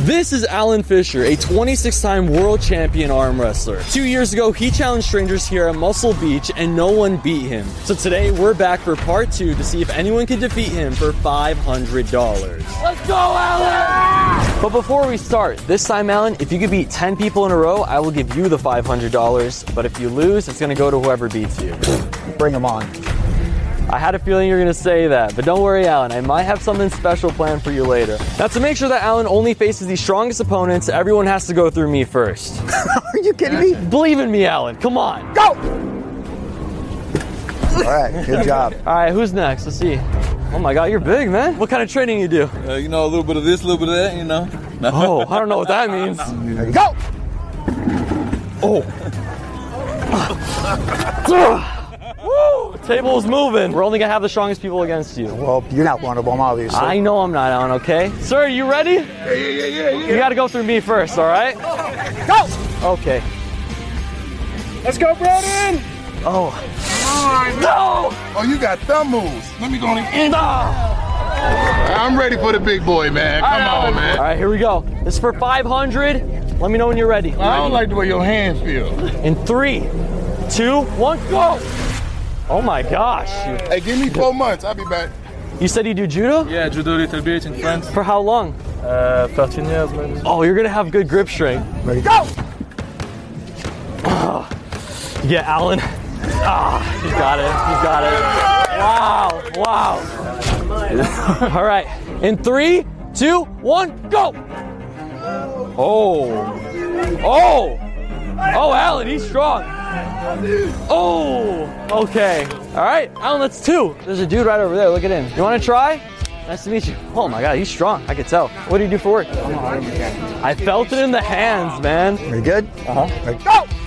This is Alan Fisher, a 26-time world champion arm wrestler. 2 years ago, he challenged strangers here at Muscle Beach and no one beat him. So today, we're back for part 2 to see if anyone can defeat him for $500. Let's go, Alan! But before we start, this time, Alan, if you could beat 10 people in a row, I will give you the $500. But if you lose, it's gonna go to whoever beats you. Bring them on. I had a feeling you were going to say that, but don't worry, Alan. I might have something special planned for you later. Now, to make sure that Alan only faces the strongest opponents, everyone has to go through me first. Are you kidding me? Believe in me, Alan. Come on. Go! All right, good job. All right, who's next? Let's see. Oh my God, you're big, man. What kind of training you do? You know, a little bit of this, a little bit of that, you know. Oh, I don't know what that means. There you go! Oh. Woo! The table is moving. We're only gonna have the strongest people against you. Well, you're not one of them, obviously. I know I'm not, Alan, okay? Sir, are you ready? Yeah. You gotta go through me first, all right? Go! Okay. Let's go, Brandon! Oh. No! Oh, you got thumb moves. Let me go on in. I'm ready for the big boy, man. Come on, man. All right, here we go. This is for 500. Let me know when you're ready. I don't like the way your hands feel. In 3, 2, 1, go! Oh my gosh. Hey, give me 4 months. I'll be back. You said you do judo? Yeah, judo a little bit in France. For how long? 13 years maybe. Oh, you're gonna have good grip strength. Ready, go! Yeah, Alan. He's got it. Wow. All right. In 3, 2, 1, go! Oh, Alan, he's strong. Oh, okay. All right, Alan, that's 2. There's a dude right over there. Look at him. You want to try? Nice to meet you. Oh my God, he's strong. I could tell. What do you do for work? I felt it in the hands, man. Are you good? Uh-huh. Ready, go!